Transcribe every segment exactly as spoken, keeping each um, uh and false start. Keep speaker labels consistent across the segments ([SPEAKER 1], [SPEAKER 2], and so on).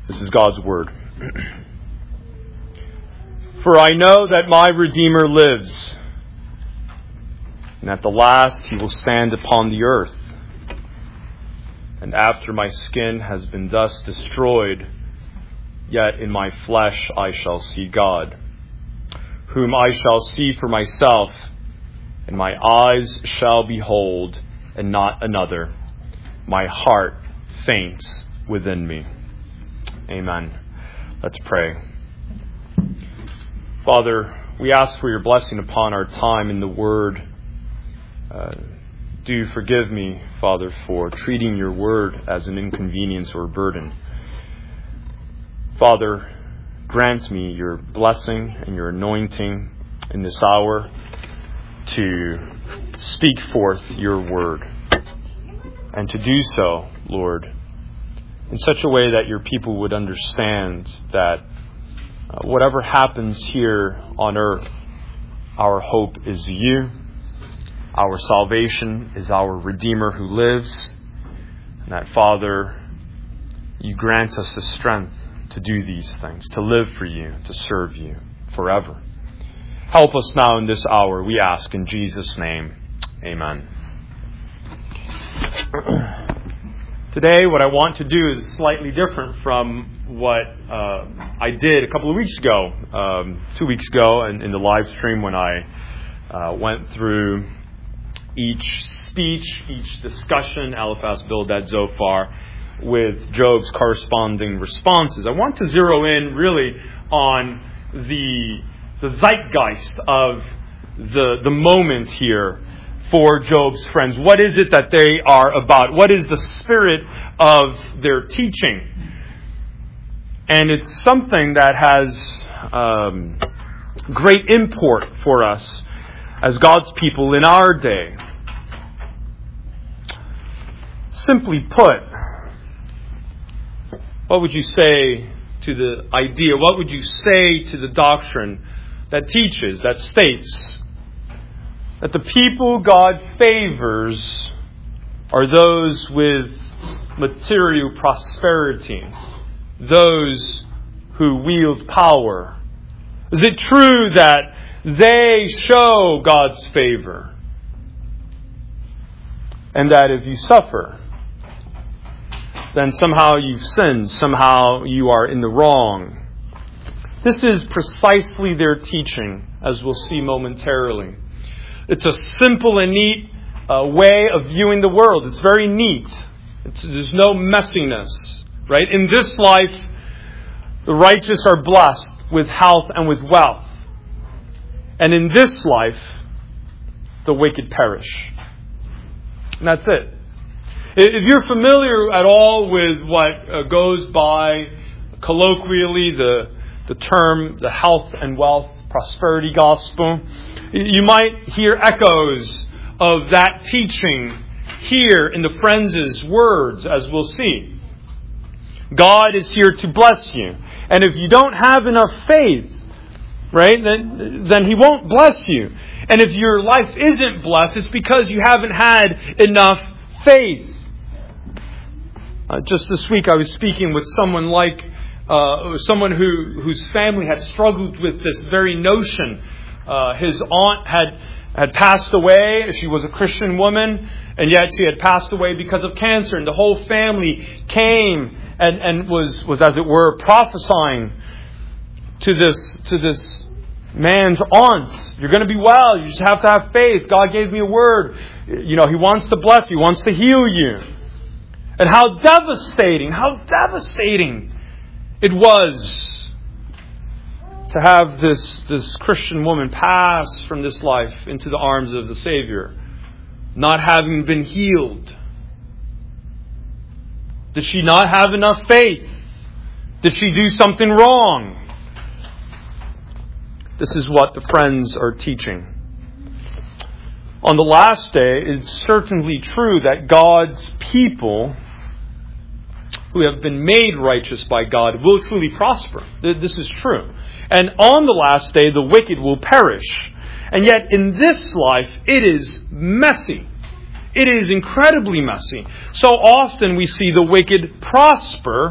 [SPEAKER 1] This is God's Word. For I know that my Redeemer lives, and at the last he will stand upon the earth. And after my skin has been thus destroyed, yet in my flesh I shall see God, whom I shall see for myself, and my eyes shall behold, and not another. My heart faints within me. Amen. Let's pray. Father, we ask for your blessing upon our time in the Word. Uh, do forgive me, Father, for treating your Word as an inconvenience or burden. Father, grant me your blessing and your anointing in this hour to speak forth your Word. And to do so, Lord, in such a way that your people would understand that uh, whatever happens here on earth, our hope is you. Our salvation is our Redeemer who lives. And that, Father, you grant us the strength to do these things, to live for you, to serve you forever. Help us now in this hour, we ask in Jesus' name. Amen. Today, what I want to do is slightly different from what uh, I did a couple of weeks ago, um, two weeks ago, in, in the live stream when I uh, went through each speech, each discussion, Eliphaz, Bildad, Zophar, with Job's corresponding responses. I want to zero in really on the the zeitgeist of the the moment here for Job's friends. What is it that they are about? What is the spirit of their teaching? And it's something that has um, great import for us as God's people in our day. Simply put, what would you say to the idea? What would you say to the doctrine that teaches, that states that the people God favors are those with material prosperity, those who wield power? Is it true that they show God's favor, and that if you suffer, then somehow you've sinned, somehow you are in the wrong? This is precisely their teaching, as we'll see momentarily. It's a simple and neat uh, way of viewing the world. It's very neat. It's, there's no messiness, right? In this life, the righteous are blessed with health and with wealth. And in this life, the wicked perish. And that's it. If you're familiar at all with what uh, goes by colloquially the the term the health and wealth prosperity gospel, you might hear echoes of that teaching here in the Friends' words, as we'll see. God is here to bless you. And if you don't have enough faith, right, then, then He won't bless you. And if your life isn't blessed, it's because you haven't had enough faith. Uh, just this week I was speaking with someone like uh, someone who whose family had struggled with this very notion. Uh, his aunt had had passed away. She was a Christian woman, and yet she had passed away because of cancer. And the whole family came and, and was, was, as it were, prophesying to this to this man's aunt. You're going to be well. You just have to have faith. God gave me a word. You know, He wants to bless you. He wants to heal you. And how devastating, how devastating it was to have this, this Christian woman pass from this life into the arms of the Savior, not having been healed. Did she not have enough faith? Did she do something wrong? This is what the Friends are teaching. On the last day, it's certainly true that God's people who have been made righteous by God will truly prosper. This is true. And on the last day, the wicked will perish. And yet, in this life, it is messy. It is incredibly messy. So often we see the wicked prosper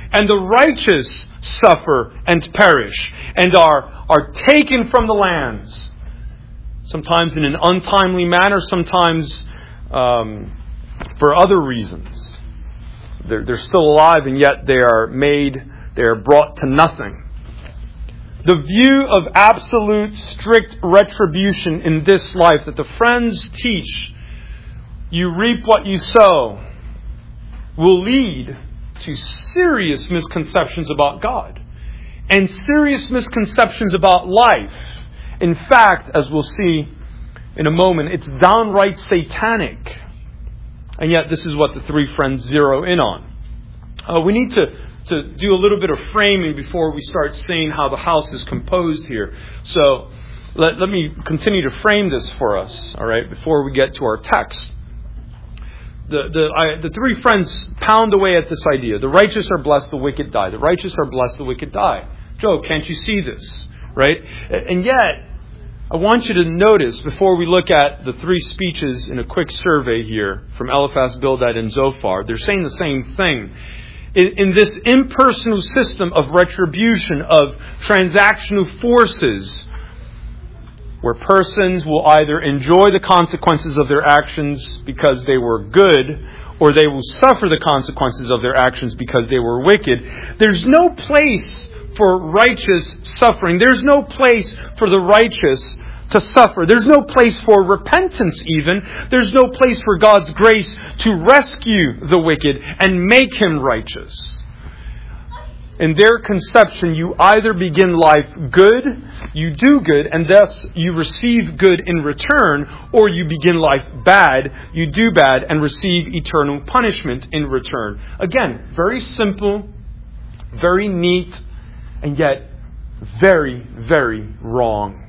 [SPEAKER 1] and the righteous suffer and perish, and are, are taken from the lands. Sometimes in an untimely manner, sometimes um, for other reasons. They're, they're still alive, and yet they are made, they are brought to nothing. The view of absolute, strict retribution in this life that the friends teach, you reap what you sow, will lead to serious misconceptions about God and serious misconceptions about life. In fact, as we'll see in a moment, it's downright satanic. And yet this is what the three friends zero in on. Uh, we need to, to do a little bit of framing before we start seeing how the house is composed here. So let, let me continue to frame this for us, all right, before we get to our text. The, the, I, the three friends pound away at this idea. The righteous are blessed, the wicked die. The righteous are blessed, the wicked die. Job, can't you see this? Right? And yet, I want you to notice, before we look at the three speeches in a quick survey here from Eliphaz, Bildad, and Zophar, they're saying the same thing. In, in this impersonal system of retribution, of transactional forces, where persons will either enjoy the consequences of their actions because they were good, or they will suffer the consequences of their actions because they were wicked, there's no place for righteous suffering. There's no place for the righteous to suffer. There's no place for repentance even. There's no place for God's grace to rescue the wicked and make him righteous. In their conception, you either begin life good, you do good, and thus you receive good in return, or you begin life bad, you do bad, and receive eternal punishment in return. Again, very simple, very neat, and yet very, very wrong.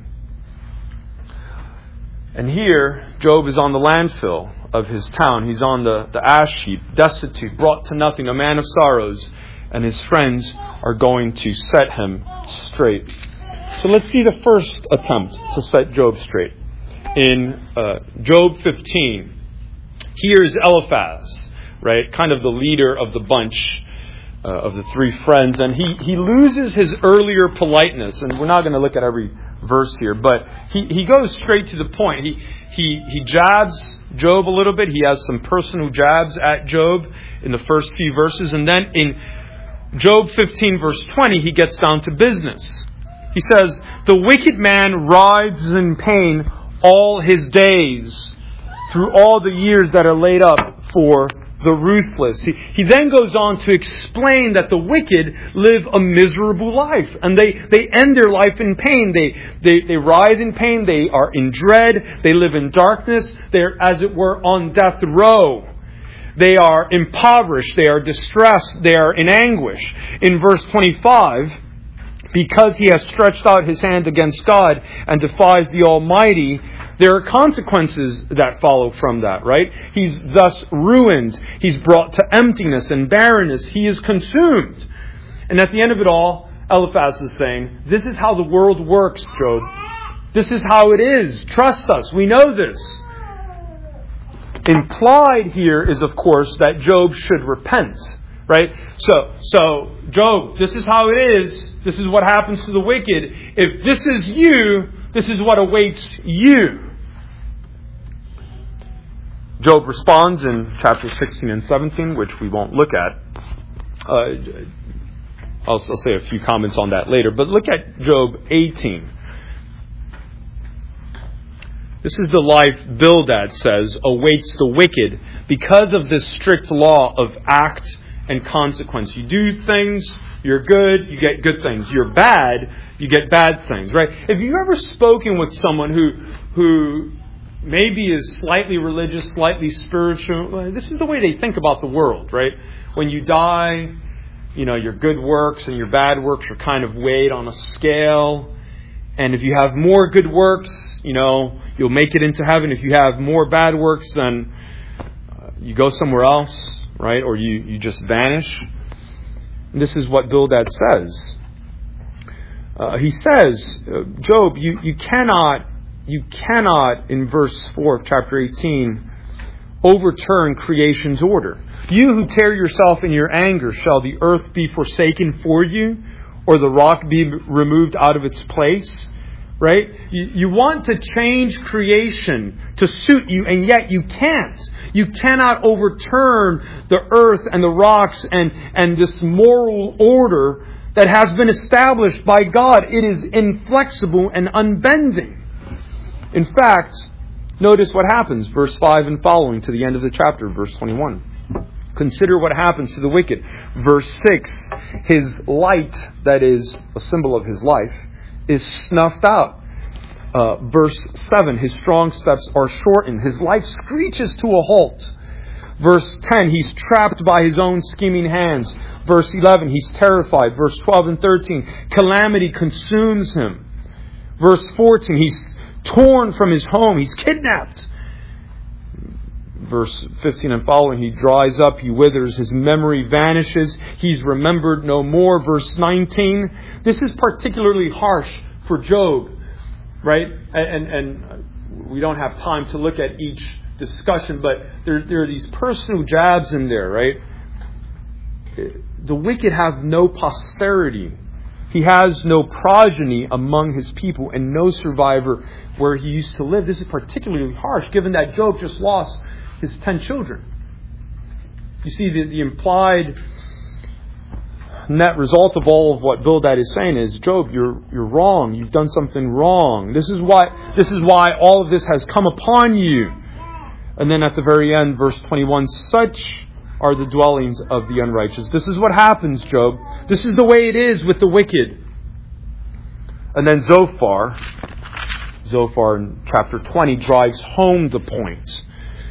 [SPEAKER 1] And here, Job is on the landfill of his town. He's on the, the ash heap, destitute, brought to nothing, a man of sorrows. And his friends are going to set him straight. So let's see the first attempt to set Job straight. In uh, Job fifteen, here's Eliphaz, right? Kind of the leader of the bunch, uh, of the three friends. And he, he loses his earlier politeness. And we're not going to look at every verse here, but he, he goes straight to the point. He, he, he jabs Job a little bit. He has some personal jabs at Job in the first few verses. And then in Job fifteen verse twenty, he gets down to business. He says, the wicked man writhes in pain all his days, through all the years that are laid up for the ruthless. He, he then goes on to explain that the wicked live a miserable life, and they, they end their life in pain. They, they, they writhe in pain. They are in dread. They live in darkness. They're, as it were, on death row. They are impoverished. They are distressed. They are in anguish. In verse twenty-five, because he has stretched out his hand against God and defies the Almighty, there are consequences that follow from that, right? He's thus ruined. He's brought to emptiness and barrenness. He is consumed. And at the end of it all, Eliphaz is saying, this is how the world works, Job. This is how it is. Trust us. We know this. Implied here is, of course, that Job should repent, right? So, so Job, this is how it is. This is what happens to the wicked. If this is you, this is what awaits you. Job responds in chapters sixteen and seventeen, which we won't look at. Uh, I'll, I'll say a few comments on that later. But look at Job eighteen. This is the life, Bildad says, awaits the wicked because of this strict law of act and consequence. You do things, you're good, you get good things. You're bad, you get bad things, right? Have you ever spoken with someone who who maybe is slightly religious, slightly spiritual? This is the way they think about the world, right? When you die, you know, your good works and your bad works are kind of weighed on a scale. And if you have more good works, you know, you'll make it into heaven. If you have more bad works, then uh, you go somewhere else, right? Or you, you just vanish. And this is what Bildad says. Uh, he says, uh, Job, you, you cannot, you cannot, in verse four of chapter eighteen, overturn creation's order. You who tear yourself in your anger, shall the earth be forsaken for you, or the rock be removed out of its place? Right? You, you want to change creation to suit you, and yet you can't. You cannot overturn the earth and the rocks and, and this moral order that has been established by God. It is inflexible and unbending. In fact, notice what happens, verse five and following to the end of the chapter, verse twenty-one. Consider what happens to the wicked. Verse six, his light, that is a symbol of his life, is snuffed out. Uh, verse seven, his strong steps are shortened. His life screeches to a halt. Verse ten, he's trapped by his own scheming hands. Verse eleven, he's terrified. Verse twelve and thirteen, calamity consumes him. Verse fourteen, he's torn from his home. He's kidnapped. Verse fifteen and following, he dries up, he withers, his memory vanishes, he's remembered no more. Verse nineteen, this is particularly harsh for Job, right? And, and we don't have time to look at each discussion, but there, there are these personal jabs in there, right? The wicked have no posterity. He has no progeny among his people and no survivor where he used to live. This is particularly harsh, given that Job just lost his ten children. You see, the, the implied net result of all of what Bildad is saying is, Job, you're you're wrong. You've done something wrong. This is why this is why all of this has come upon you. And then at the very end, verse twenty-one, such are the dwellings of the unrighteous. This is what happens, Job. This is the way it is with the wicked. And then Zophar, Zophar in chapter twenty drives home the point.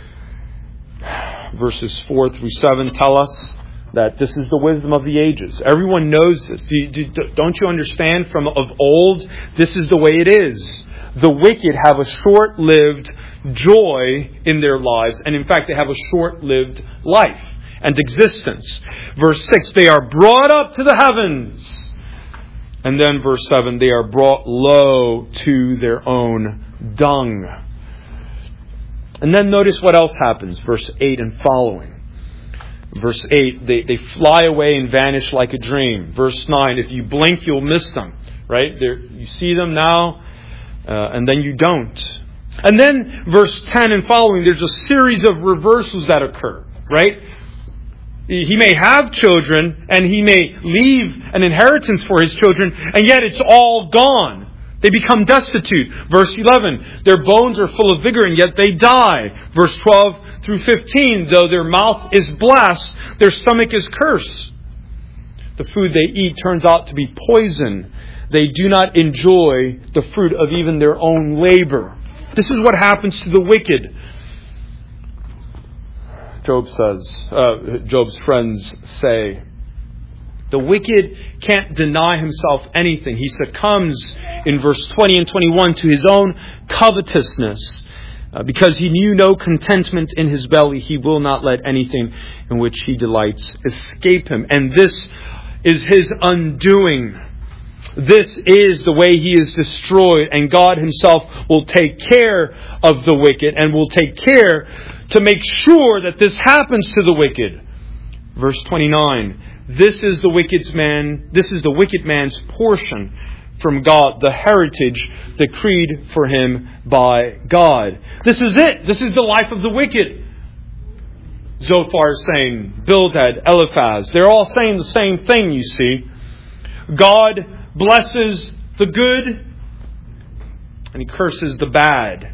[SPEAKER 1] Verses four through seven tell us that this is the wisdom of the ages. Everyone knows this. Do you, do, don't you understand from of old? This is the way it is. The wicked have a short-lived joy in their lives, and in fact they have a short-lived life and existence. Verse six, they are brought up to the heavens. And then verse seven, they are brought low to their own dung. And then notice what else happens, verse eight and following. Verse eight, they, they fly away and vanish like a dream. Verse nine, if you blink, you'll miss them. Right? They're, you see them now, uh, and then you don't. And then verse ten and following, there's a series of reversals that occur. Right? He may have children, and he may leave an inheritance for his children, and yet it's all gone. They become destitute. Verse eleven, their bones are full of vigor and yet they die. Verse twelve through fifteen, though their mouth is blessed, their stomach is cursed. The food they eat turns out to be poison. They do not enjoy the fruit of even their own labor. This is what happens to the wicked. Job says, uh, Job's friends say, the wicked can't deny himself anything. He succumbs in verse twenty and twenty-one to his own covetousness. Uh, because he knew no contentment in his belly, he will not let anything in which he delights escape him. And this is his undoing. This is the way he is destroyed. And God himself will take care of the wicked and will take care to make sure that this happens to the wicked. Verse twenty-nine. This is the wicked man, this is the wicked man's portion from God, the heritage decreed for him by God. This is it. This is the life of the wicked. Zophar is saying, Bildad, Eliphaz, they're all saying the same thing, you see. God blesses the good and he curses the bad.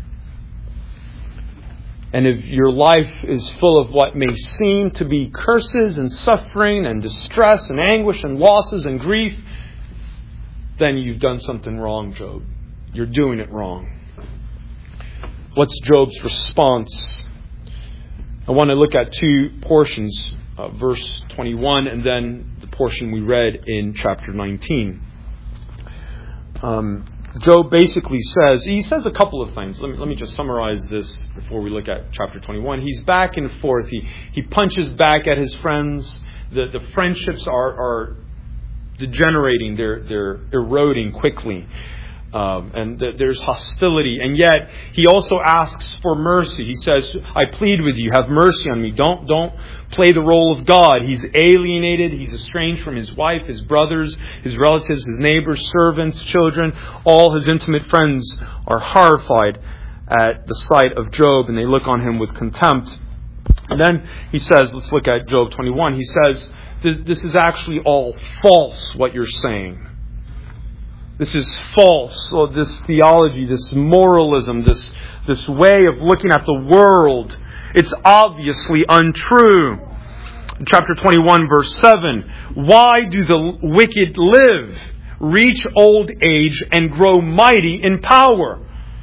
[SPEAKER 1] And if your life is full of what may seem to be curses and suffering and distress and anguish and losses and grief, then you've done something wrong, Job. You're doing it wrong. What's Job's response? I want to look at two portions, uh, verse twenty-one and then the portion we read in chapter nineteen. Um, Job basically says, he says a couple of things. Let me, let me just summarize this before we look at chapter twenty-one. He's back and forth. He, he punches back at his friends. The, the friendships are, are degenerating. They're, they're eroding quickly. Um, and th- there's hostility. And yet, he also asks for mercy. He says, I plead with you, have mercy on me. Don't, don't play the role of God. He's alienated. He's estranged from his wife, his brothers, his relatives, his neighbors, servants, children. All his intimate friends are horrified at the sight of Job, and they look on him with contempt. And then he says, let's look at Job twenty-one. He says, this, this is actually all false, what you're saying. This is false. So this theology, this moralism, this, this way of looking at the world, it's obviously untrue. In chapter twenty-one, verse seven, why do the wicked live, reach old age, and grow mighty in power?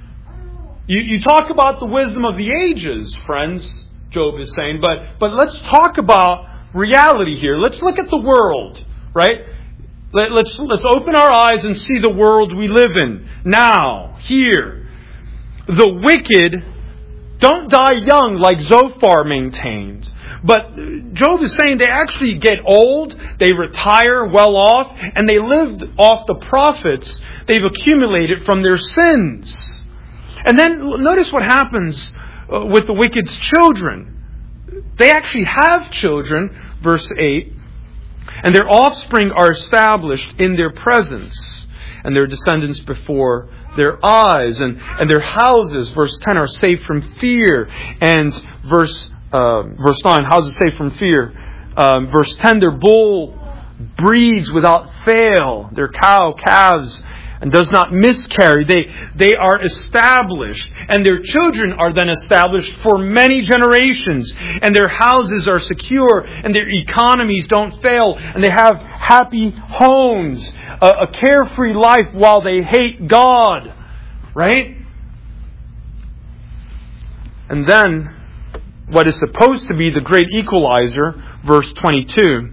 [SPEAKER 1] You, you talk about the wisdom of the ages, friends, Job is saying, but, but let's talk about reality here. Let's look at the world, right? Let, let's, let's open our eyes and see the world we live in now, here. The wicked don't die young like Zophar maintains. But Job is saying they actually get old, they retire well off, and they lived off the profits they've accumulated from their sins. And then notice what happens with the wicked's children. They actually have children, verse eight, and their offspring are established in their presence, and their descendants before their eyes, and, and their houses, verse ten, are safe from fear. And verse uh, verse nine, houses safe from fear. Um, verse ten, their bull breeds without fail, their cow calves and does not miscarry. They, they are established, and their children are then established for many generations, and their houses are secure, and their economies don't fail, and they have happy homes, a, a carefree life while they hate God. Right? And then, what is supposed to be the great equalizer, verse twenty-two,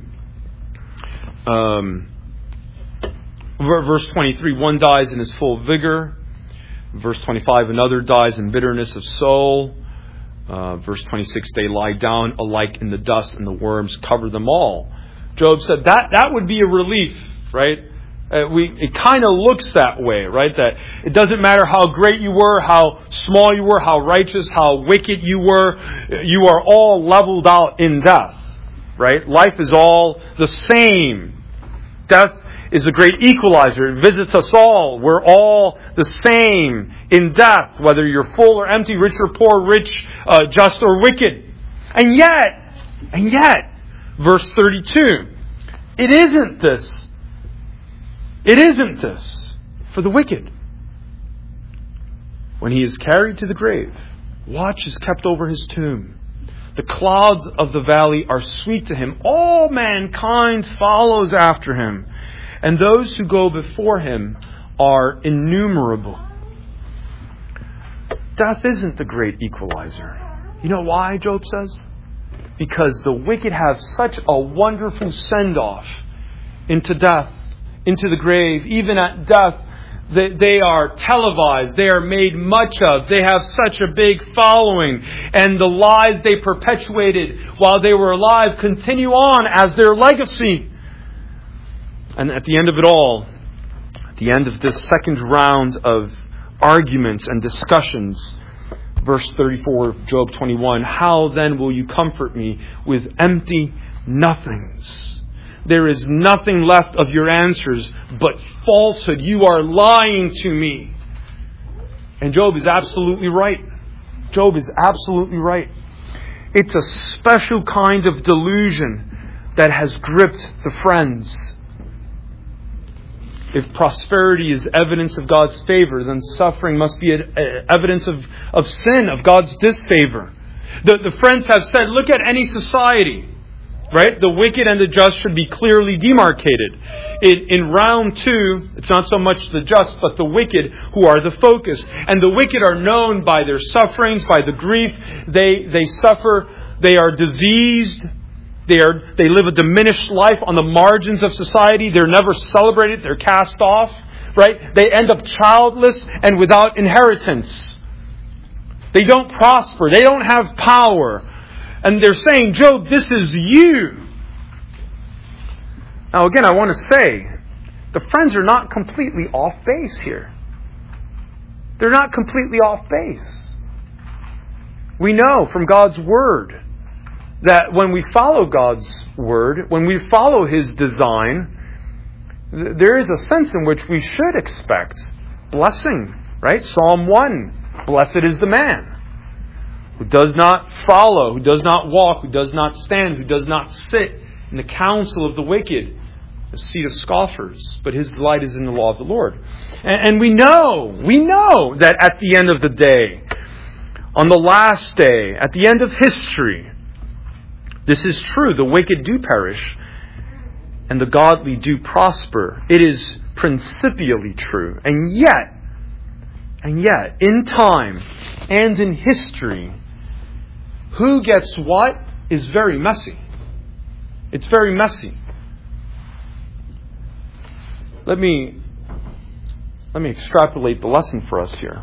[SPEAKER 1] um, verse twenty-three, one dies in his full vigor. Verse twenty-five, another dies in bitterness of soul. Uh, verse twenty-six, they lie down alike in the dust, and the worms cover them all. Job said that that would be a relief, right? Uh, we it kind of looks that way, right? That it doesn't matter how great you were, how small you were, how righteous, how wicked you were, you are all leveled out in death, right? Life is all the same. Death is the great equalizer. It visits us all. We're all the same in death, whether you're full or empty, rich or poor, rich, uh, just or wicked. And yet, and yet, verse thirty-two, it isn't this. It isn't this for the wicked. When he is carried to the grave, watch is kept over his tomb. The clouds of the valley are sweet to him. All mankind follows after him. And those who go before him are innumerable. Death isn't the great equalizer. You know why, Job says? Because the wicked have such a wonderful send-off into death, into the grave. Even at death, they, they are televised. They are made much of. They have such a big following. And the lies they perpetuated while they were alive continue on as their legacy. And at the end of it all, at the end of this second round of arguments and discussions, verse thirty-four of Job twenty-one, how then will you comfort me with empty nothings? There is nothing left of your answers but falsehood. You are lying to me. And Job is absolutely right. Job is absolutely right. It's a special kind of delusion that has gripped the friends. If prosperity is evidence of God's favor, then suffering must be a, a, evidence of, of sin, of God's disfavor. The, the friends have said, look at any society, right? The wicked and the just should be clearly demarcated. In, in round two, it's not so much the just, but the wicked who are the focus. And the wicked are known by their sufferings, by the grief. They, they suffer, they are diseased. They are they live a diminished life on the margins of society. They're never celebrated. They're cast off. Right? They end up childless and without inheritance. They don't prosper. They don't have power. And they're saying, Job, this is you. Now again, I want to say, the friends are not completely off base here. they're not completely off base. We know from God's Word that when we follow God's Word, when we follow His design, th- there is a sense in which we should expect blessing, right? Psalm one, blessed is the man who does not follow, who does not walk, who does not stand, who does not sit in the counsel of the wicked, the seat of scoffers, but his delight is in the law of the Lord. And, and we know, we know that at the end of the day, on the last day, at the end of history, this is true. The wicked do perish, and the godly do prosper. It is principially true. And yet, and yet, in time and in history, who gets what is very messy. It's very messy. Let me let me extrapolate the lesson for us here.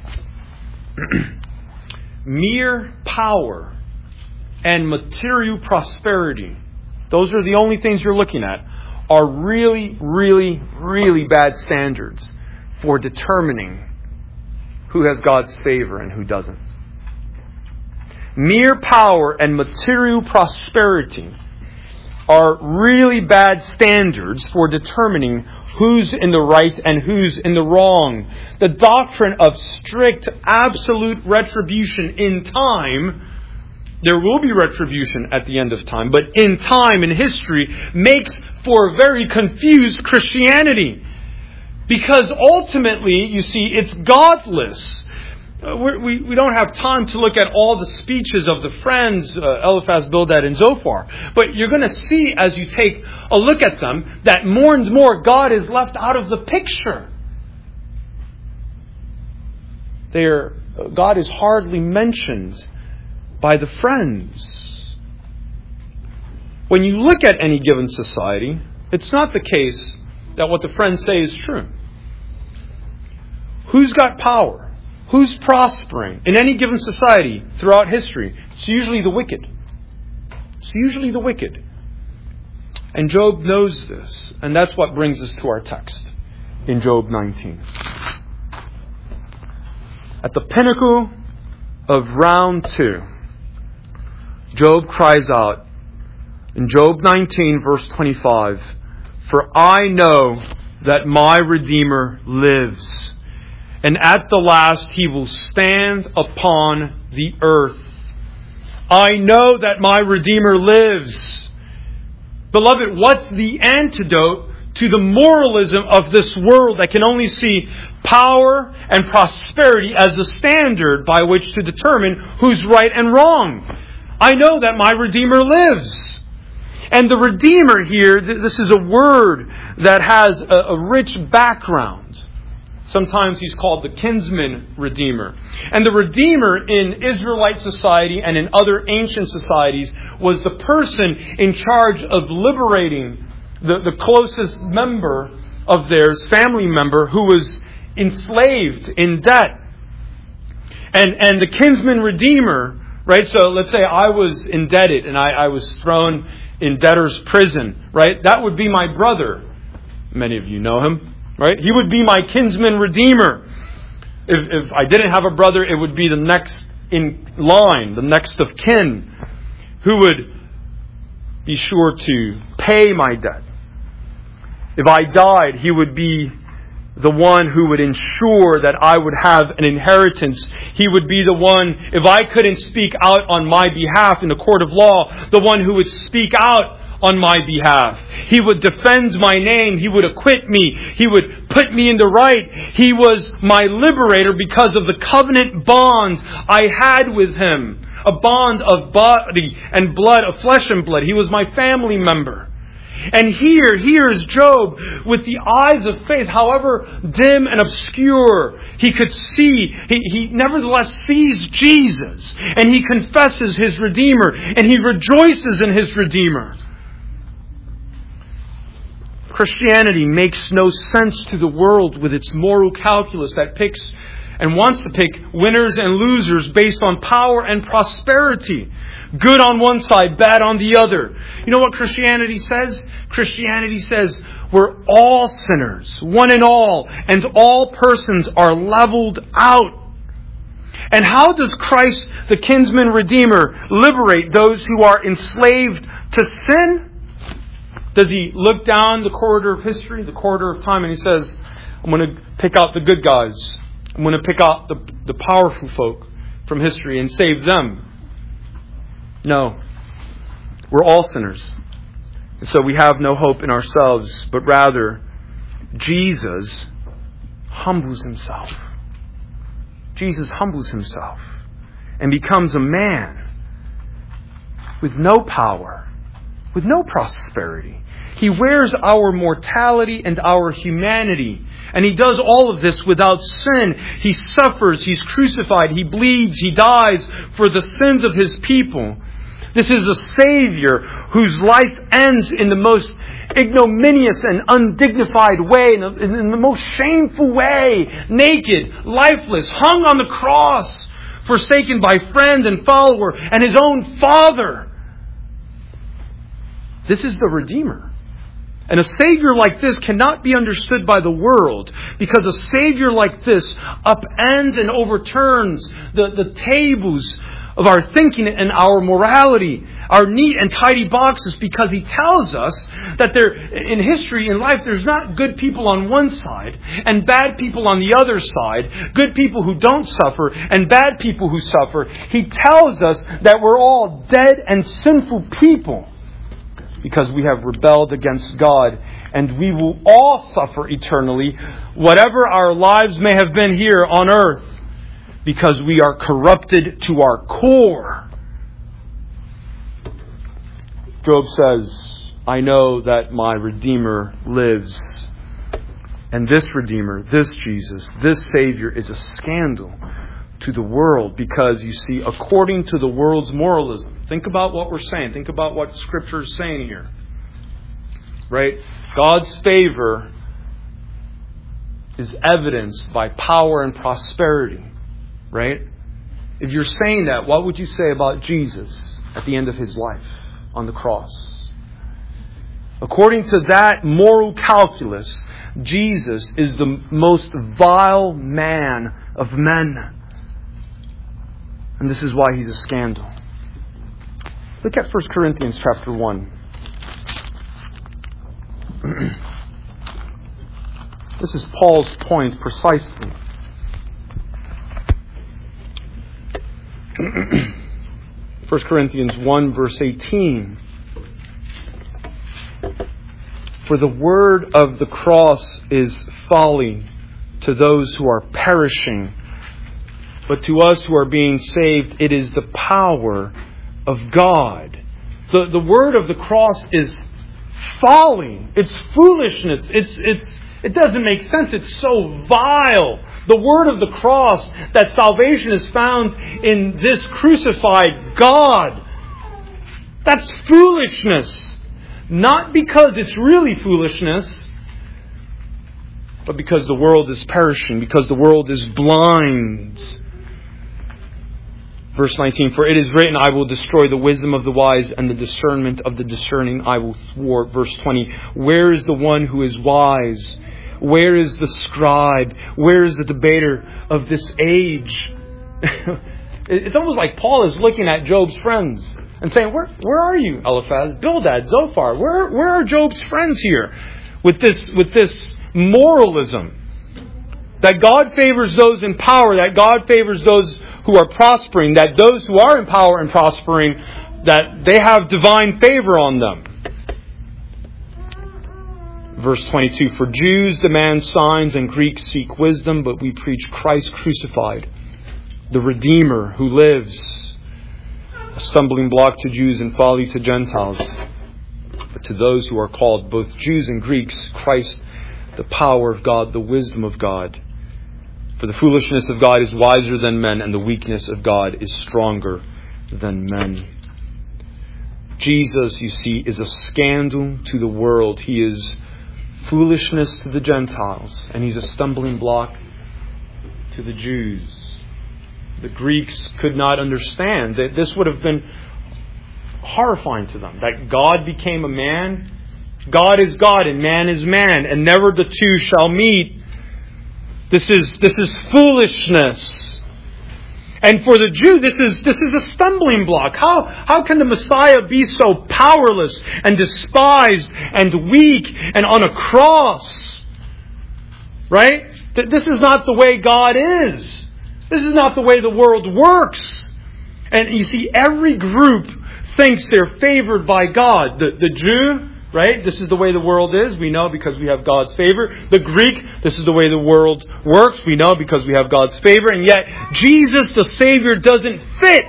[SPEAKER 1] Mere power and material prosperity, those are the only things you're looking at, are really, really, really bad standards for determining who has God's favor and who doesn't. Mere power and material prosperity are really bad standards for determining who's in the right and who's in the wrong. The doctrine of strict, absolute retribution in time, there will be retribution at the end of time, but in time, in history, makes for a very confused Christianity. Because ultimately, you see, it's godless. Uh, we we don't have time to look at all the speeches of the friends, uh, Eliphaz, Bildad, and Zophar. But you're going to see as you take a look at them that more and more God is left out of the picture. They're, God is hardly mentioned by the friends. When you look at any given society, it's not the case that what the friends say is true. Who's got power? Who's prospering in any given society throughout history? It's usually the wicked. It's usually the wicked. And Job knows this. And that's what brings us to our text in Job nineteen. At the pinnacle of round two, Job cries out in Job nineteen, verse twenty-five, "For I know that my Redeemer lives, and at the last he will stand upon the earth. I know that my Redeemer lives." Beloved, what's the antidote to the moralism of this world that can only see power and prosperity as the standard by which to determine who's right and wrong? I know that my Redeemer lives. And the Redeemer here, this is a word that has a, a rich background. Sometimes he's called the kinsman redeemer. And the redeemer in Israelite society and in other ancient societies was the person in charge of liberating the, the closest member of theirs, family member, who was enslaved in debt. And, and the kinsman redeemer, right? So let's say I was indebted and I, I was thrown in debtor's prison, right? That would be my brother. Many of you know him. Right? He would be my kinsman redeemer. If, if I didn't have a brother, it would be the next in line, the next of kin, who would be sure to pay my debt. If I died, he would be the one who would ensure that I would have an inheritance. He would be the one, if I couldn't speak out on my behalf in the court of law, the one who would speak out on my behalf. He would defend my name. He would acquit me. He would put me in the right. He was my liberator because of the covenant bond I had with him. A bond of body and blood, of flesh and blood. He was my family member. And here, here is Job with the eyes of faith, however dim and obscure he could see. He, he nevertheless sees Jesus. And he confesses his Redeemer. And he rejoices in his Redeemer. Christianity makes no sense to the world with its moral calculus that picks and wants to pick winners and losers based on power and prosperity. Good on one side, bad on the other. You know what Christianity says? Christianity says we're all sinners, one and all, and all persons are leveled out. And how does Christ, the kinsman redeemer, liberate those who are enslaved to sin? Does he look down the corridor of history, the corridor of time, and he says, I'm going to pick out the good guys. I'm going to pick out the, the powerful folk from history and save them? No. We're all sinners. And so we have no hope in ourselves, but rather Jesus humbles himself. Jesus humbles himself and becomes a man with no power, with no prosperity. He wears our mortality and our humanity. And he does all of this without sin. He suffers, he's crucified, he bleeds, he dies for the sins of his people. This is a Savior whose life ends in the most ignominious and undignified way, in the, in the most shameful way, naked, lifeless, hung on the cross, forsaken by friend and follower and his own Father. This is the Redeemer. And a Savior like this cannot be understood by the world, because a Savior like this upends and overturns the, the tables of our thinking and our morality, our neat and tidy boxes, because he tells us that there, in history, in life, there's not good people on one side and bad people on the other side, good people who don't suffer and bad people who suffer. He tells us that we're all dead and sinful people because we have rebelled against God, and we will all suffer eternally, whatever our lives may have been here on earth, because we are corrupted to our core. Job says, I know that my Redeemer lives. And this Redeemer, this Jesus, this Savior is a scandal to the world, because, you see, according to the world's moralism, think about what we're saying. Think about what Scripture is saying here. Right? God's favor is evidenced by power and prosperity. Right? If you're saying that, what would you say about Jesus at the end of his life on the cross? According to that moral calculus, Jesus is the most vile man of men. And this is why he's a scandal. Look at First Corinthians chapter one. This is Paul's point precisely. First Corinthians one verse eighteen. For the word of the cross is folly to those who are perishing, but to us who are being saved, it is the power of God. The, the word of the cross is folly. It's foolishness. It's, it's, it doesn't make sense. It's so vile. The word of the cross, that salvation is found in this crucified God. That's foolishness. Not because it's really foolishness, but because the world is perishing, because the world is blind. Verse nineteen, for it is written, I will destroy the wisdom of the wise, and the discernment of the discerning I will thwart. Verse twenty, where is the one who is wise? Where is the scribe? Where is the debater of this age? It's almost like Paul is looking at Job's friends and saying, where, where are you, Eliphaz, Bildad, Zophar? Where, where are Job's friends here with this, with this moralism? That God favors those in power, that God favors those who are prospering, that those who are in power and prospering, that they have divine favor on them. Verse twenty-two, for Jews demand signs and Greeks seek wisdom, but we preach Christ crucified, the Redeemer who lives, a stumbling block to Jews and folly to Gentiles. But to those who are called, both Jews and Greeks, Christ, the power of God, the wisdom of God. For the foolishness of God is wiser than men, and the weakness of God is stronger than men. Jesus, you see, is a scandal to the world. He is foolishness to the Gentiles, and he's a stumbling block to the Jews. The Greeks could not understand that this would have been horrifying to them, that God became a man. God is God and man is man, and never the two shall meet. This is this is foolishness. And for the Jew, this is this is a stumbling block. How how can the Messiah be so powerless and despised and weak and on a cross? Right? This is not the way God is. This is not the way the world works. And you see, every group thinks they're favored by God. The, the Jew, right? This is the way the world is. We know because we have God's favor. The Greek, this is the way the world works. We know because we have God's favor. And yet, Jesus, the Savior, doesn't fit.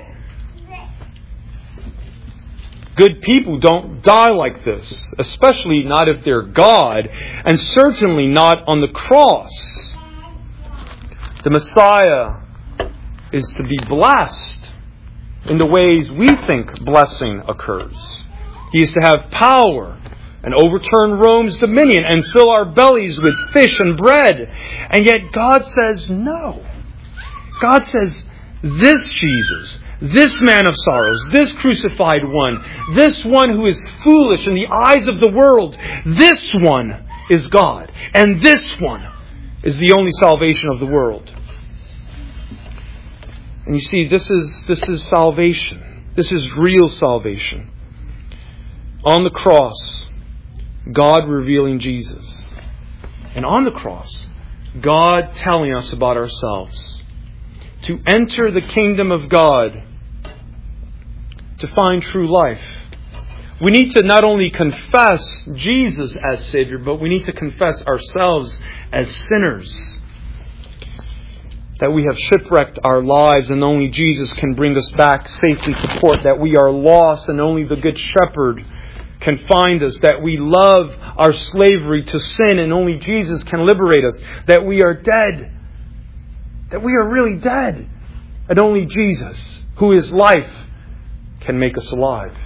[SPEAKER 1] Good people don't die like this, especially not if they're God, and certainly not on the cross. The Messiah is to be blessed in the ways we think blessing occurs. He is to have power and overturn Rome's dominion and fill our bellies with fish and bread. And yet God says no. God says this Jesus, this man of sorrows, this crucified one, this one who is foolish in the eyes of the world, this one is God. And this one is the only salvation of the world. And you see, this is this is salvation. This is real salvation. On the cross, God revealing Jesus. And on the cross, God telling us about ourselves. To enter the kingdom of God, to find true life, we need to not only confess Jesus as Savior, but we need to confess ourselves as sinners. That we have shipwrecked our lives and only Jesus can bring us back safely to port. That we are lost and only the Good Shepherd can find us. That we love our slavery to sin and only Jesus can liberate us. That we are dead. That we are really dead. And only Jesus, who is life, can make us alive.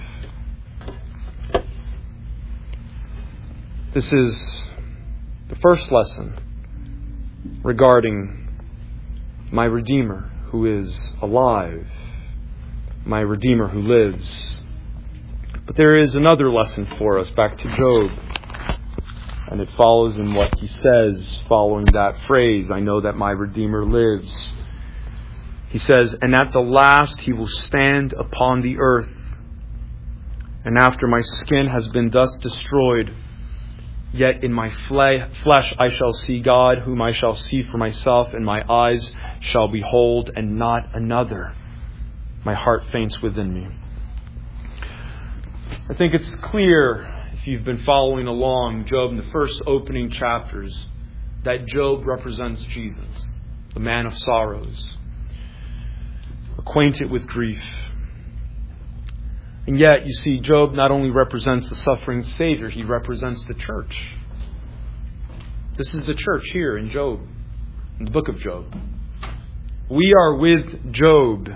[SPEAKER 1] This is the first lesson regarding my Redeemer who is alive, my Redeemer who lives. But there is another lesson for us back to Job. And it follows in what he says following that phrase, I know that my Redeemer lives. He says, and at the last he will stand upon the earth. And after my skin has been thus destroyed, yet in my flesh I shall see God, whom I shall see for myself, and my eyes shall behold, and not another. My heart faints within me. I think it's clear, if you've been following along Job in the first opening chapters, that Job represents Jesus, the man of sorrows, acquainted with grief. And yet, you see, Job not only represents the suffering Savior, he represents the church. This is the church here in Job, in the book of Job. We are with Job.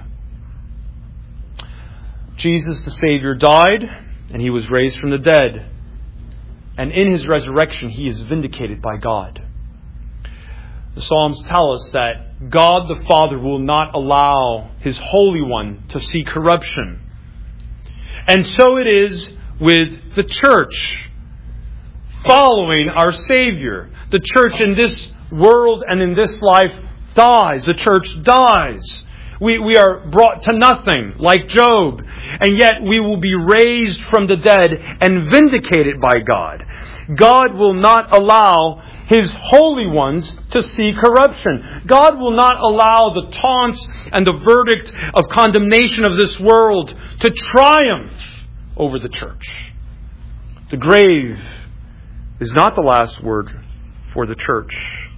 [SPEAKER 1] Jesus, the Savior, died, and he was raised from the dead. And in his resurrection, he is vindicated by God. The Psalms tell us that God the Father will not allow His Holy One to see corruption. And so it is with the church, following our Savior. The church in this world and in this life dies. The church dies. We, we are brought to nothing, like Job. And yet we will be raised from the dead and vindicated by God. God will not allow His holy ones to see corruption. God will not allow the taunts and the verdict of condemnation of this world to triumph over the church. The grave is not the last word for the church.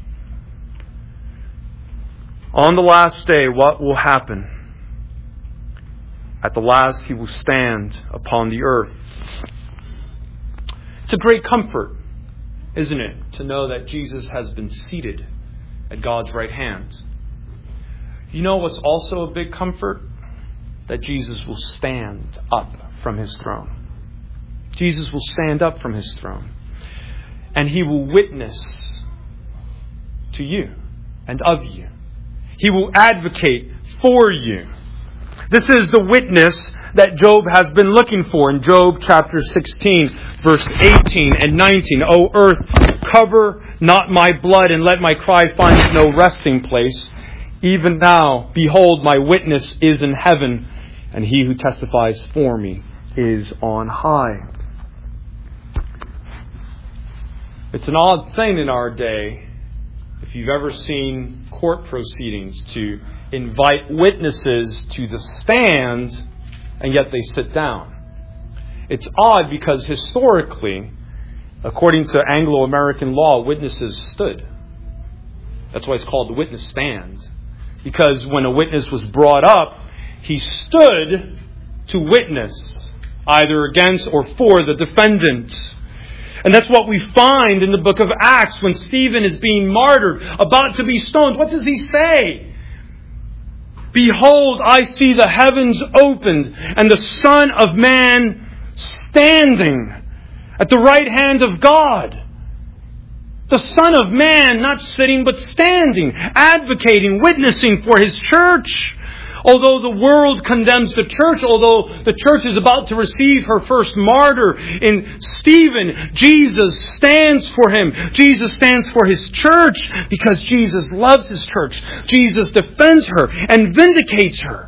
[SPEAKER 1] On the last day, what will happen? At the last, He will stand upon the earth. It's a great comfort, isn't it, to know that Jesus has been seated at God's right hand. You know what's also a big comfort? That Jesus will stand up from His throne. Jesus will stand up from His throne. And He will witness to you and of you. He will advocate for you. This is the witness that Job has been looking for in Job chapter sixteen, verse eighteen and nineteen. O earth, cover not my blood, and let my cry find no resting place. Even now, behold, my witness is in heaven, and he who testifies for me is on high. It's an odd thing in our day, if you've ever seen court proceedings, to invite witnesses to the stand, and yet they sit down. It's odd because historically, according to Anglo-American law, witnesses stood. That's why it's called the witness stand. Because when a witness was brought up, he stood to witness, either against or for the defendant. And that's what we find in the book of Acts when Stephen is being martyred, about to be stoned. What does he say? Behold, I see the heavens opened, and the Son of Man standing at the right hand of God. The Son of Man not sitting but standing, advocating, witnessing for His church. Although the world condemns the church, although the church is about to receive her first martyr in Stephen, Jesus stands for him. Jesus stands for His church because Jesus loves His church. Jesus defends her and vindicates her.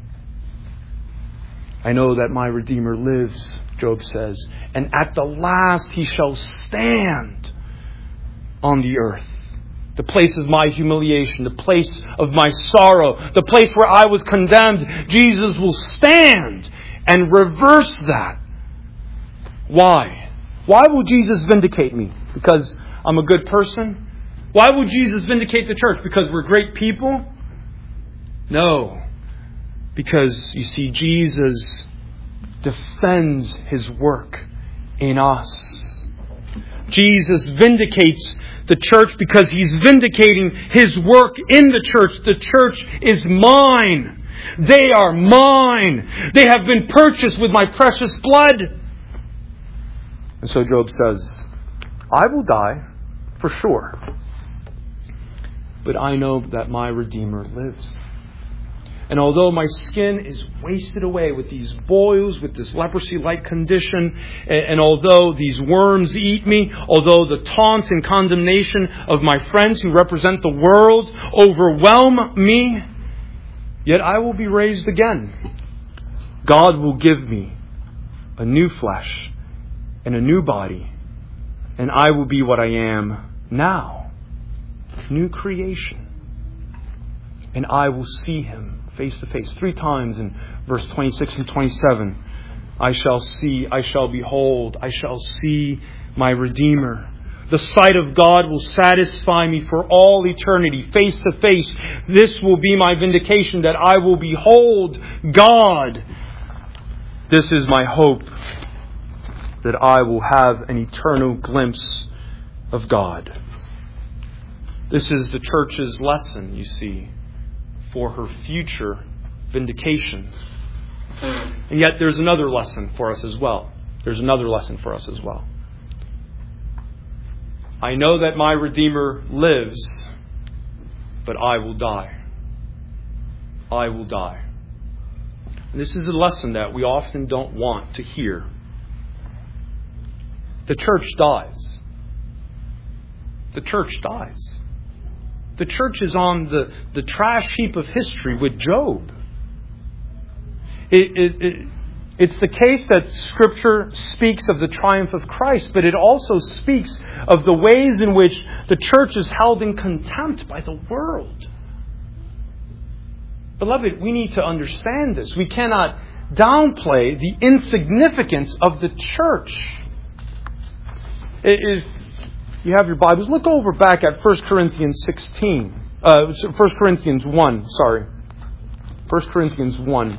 [SPEAKER 1] I know that my Redeemer lives, Job says, and at the last He shall stand on the earth. The place of my humiliation, the place of my sorrow, the place where I was condemned, Jesus will stand and reverse that. Why? Why will Jesus vindicate me? Because I'm a good person? Why will Jesus vindicate the church? Because we're great people? No. Because, you see, Jesus defends His work in us. Jesus vindicates the church because He's vindicating His work in the church. The church is mine. They are mine. They have been purchased with my precious blood. And so Job says, I will die for sure, but I know that my Redeemer lives. And although my skin is wasted away with these boils, with this leprosy-like condition, and, and although these worms eat me, although the taunts and condemnation of my friends who represent the world overwhelm me, yet I will be raised again. God will give me a new flesh and a new body, and I will be what I am now, new creation. And I will see Him face to face. Three times in verse twenty-six and twenty-seven. I shall see, I shall behold, I shall see my Redeemer. The sight of God will satisfy me for all eternity, face to face. This will be my vindication, that I will behold God. This is my hope, that I will have an eternal glimpse of God. This is the church's lesson, you see, for her future vindication. And yet there's another lesson for us as well. There's another lesson for us as well. I know that my Redeemer lives, but I will die. I will die. And this is a lesson that we often don't want to hear. The church dies. The church dies. The church is on the, the trash heap of history with Job. It, it, it, it's the case that Scripture speaks of the triumph of Christ, but it also speaks of the ways in which the church is held in contempt by the world. Beloved, we need to understand this. We cannot downplay the insignificance of the church. If you have your Bibles, look over back at First Corinthians sixteen. Uh, First Corinthians one, sorry. First Corinthians one.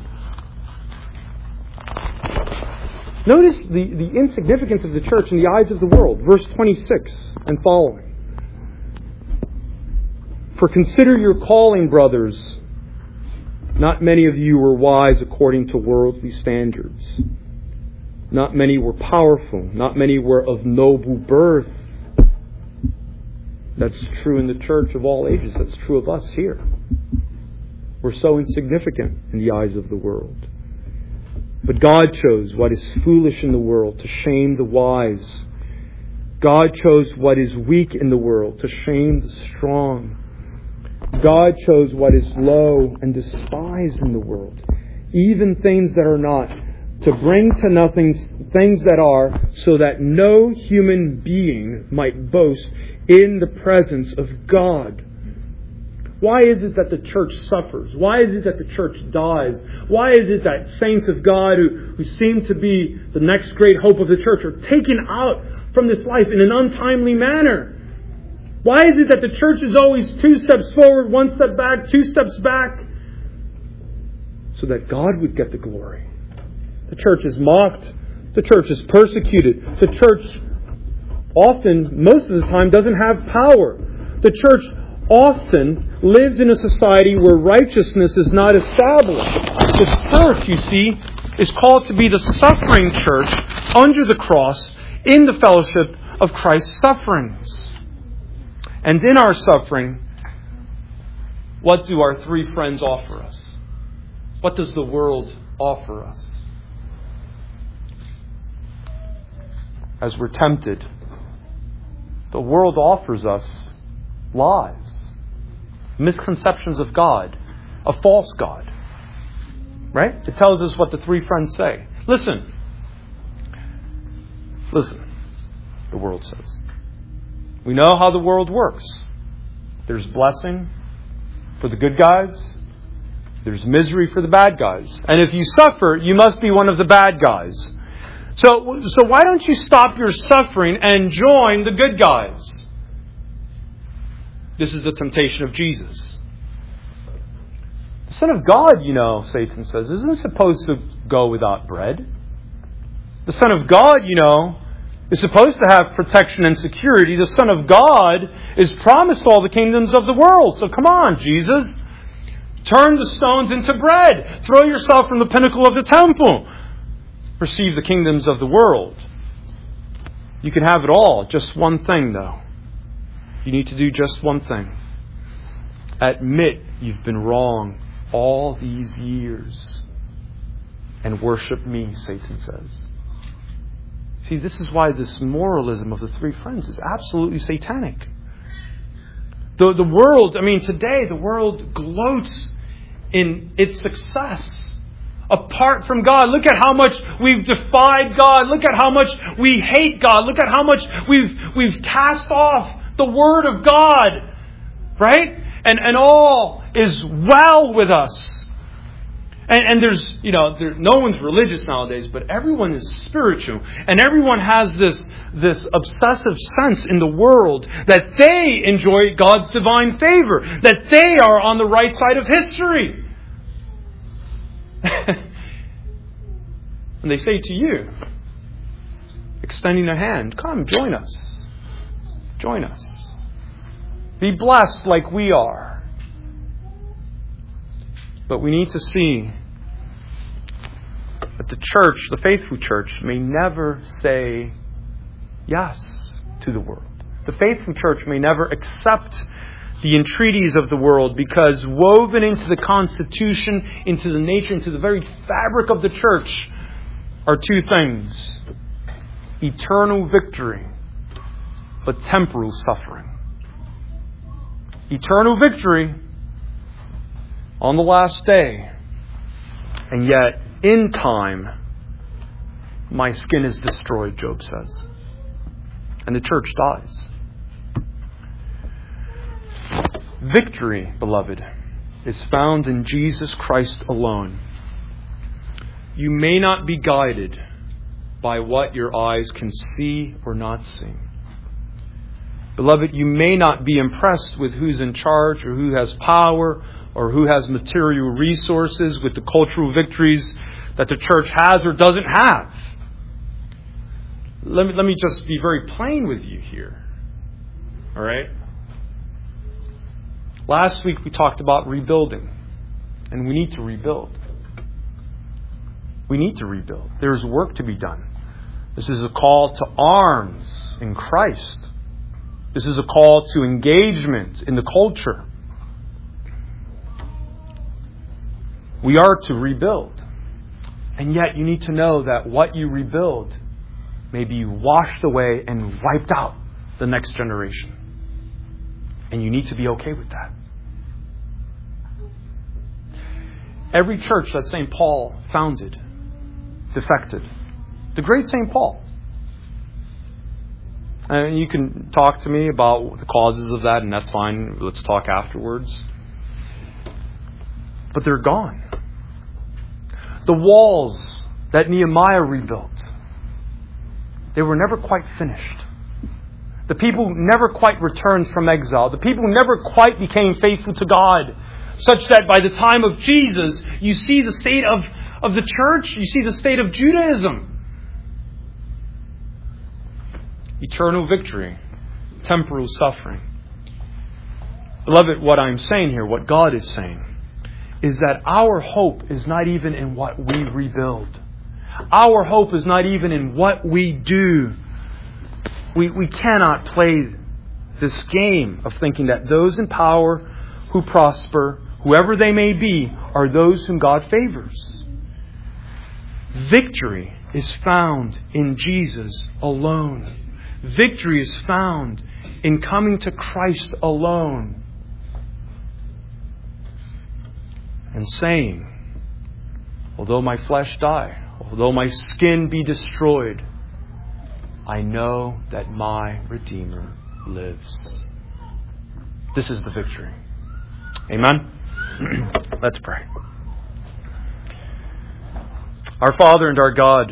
[SPEAKER 1] Notice the, the insignificance of the church in the eyes of the world. Verse twenty-six and following. For consider your calling, brothers. Not many of you were wise according to worldly standards. Not many were powerful. Not many were of noble birth. That's true in the church of all ages. That's true of us here. We're so insignificant in the eyes of the world. But God chose what is foolish in the world to shame the wise. God chose what is weak in the world to shame the strong. God chose what is low and despised in the world, even things that are not, to bring to nothing things that are, so that no human being might boast in the presence of God. Why is it that the church suffers? Why is it that the church dies? Why is it that saints of God who, who seem to be the next great hope of the church are taken out from this life in an untimely manner? Why is it that the church is always two steps forward, one step back, two steps back? So that God would get the glory. The church is mocked. The church is persecuted. The church often, most of the time, doesn't have power. The church often lives in a society where righteousness is not established. The church, you see, is called to be the suffering church under the cross in the fellowship of Christ's sufferings. And in our suffering, what do our three friends offer us? What does the world offer us? As we're tempted, the world offers us lies, misconceptions of God, a false God. Right? It tells us what the three friends say. Listen. Listen, the world says. We know how the world works. There's blessing for the good guys. There's misery for the bad guys. And if you suffer, you must be one of the bad guys. So, so why don't you stop your suffering and join the good guys? This is the temptation of Jesus. The Son of God, you know, Satan says, isn't supposed to go without bread. The Son of God, you know, is supposed to have protection and security. The Son of God is promised all the kingdoms of the world. So come on, Jesus. Turn the stones into bread. Throw yourself from the pinnacle of the temple. Receive the kingdoms of the world. You can have it all. Just one thing, though. You need to do just one thing. Admit you've been wrong all these years and worship me, Satan says. See, this is why this moralism of the three friends is absolutely satanic. The, the world, I mean, today the world gloats in its success. Apart from God, look at how much we've defied God. Look at how much we hate God. Look at how much we've we've cast off the Word of God. Right? And and all is well with us. And, and there's, you know, there, no one's religious nowadays, but everyone is spiritual. And everyone has this, this obsessive sense in the world that they enjoy God's divine favor. That they are on the right side of history. And they say to you, extending a hand, come, join us. Join us. Be blessed like we are. But we need to see that the church, the faithful church, may never say yes to the world. The faithful church may never accept the entreaties of the world, because woven into the constitution, into the nature, into the very fabric of the church are two things. Eternal victory, but temporal suffering. Eternal victory on the last day, and yet in time my skin is destroyed, Job says. And the church dies. Victory, beloved, is found in Jesus Christ alone. You may not be guided by what your eyes can see or not see. Beloved, you may not be impressed with who's in charge or who has power or who has material resources, with the cultural victories that the church has or doesn't have. Let me, let me just be very plain with you here. All right? Last week we talked about rebuilding. And we need to rebuild. We need to rebuild. There's work to be done. This is a call to arms in Christ. This is a call to engagement in the culture. We are to rebuild. And yet you need to know that what you rebuild may be washed away and wiped out the next generation. And you need to be okay with that. Every church that Saint Paul founded defected. The great Saint Paul. And you can talk to me about the causes of that, and that's fine. Let's talk afterwards. But they're gone. The walls that Nehemiah rebuilt, they were never quite finished. The people never quite returned from exile. The people never quite became faithful to God, such that by the time of Jesus, you see the state of, of the church, you see the state of Judaism. Eternal victory, temporal suffering. Beloved, what I'm saying here, what God is saying, is that our hope is not even in what we rebuild. Our hope is not even in what we do. We, we cannot play this game of thinking that those in power who prosper, whoever they may be, are those whom God favors. Victory is found in Jesus alone. Victory is found in coming to Christ alone and saying, although my flesh die, although my skin be destroyed, I know that my Redeemer lives. This is the victory. Amen? Let's pray. Our Father and our God,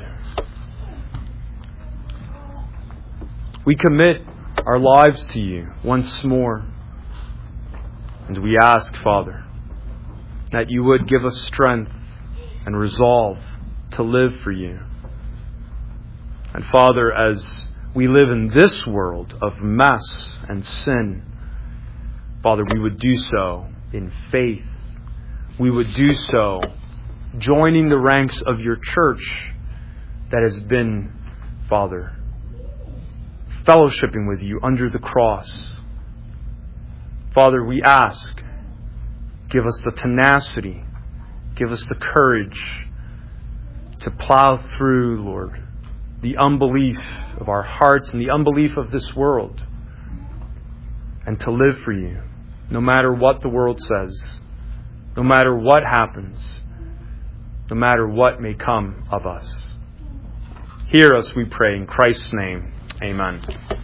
[SPEAKER 1] we commit our lives to you once more. And we ask, Father, that you would give us strength and resolve to live for you. And Father, as we live in this world of mess and sin, Father, we would do so in faith. We would do so joining the ranks of your church that has been, Father, fellowshipping with you under the cross. Father, we ask, give us the tenacity, give us the courage to plow through, Lord, the unbelief of our hearts and the unbelief of this world, and to live for you, no matter what the world says, no matter what happens, no matter what may come of us. Hear us, we pray, in Christ's name. Amen.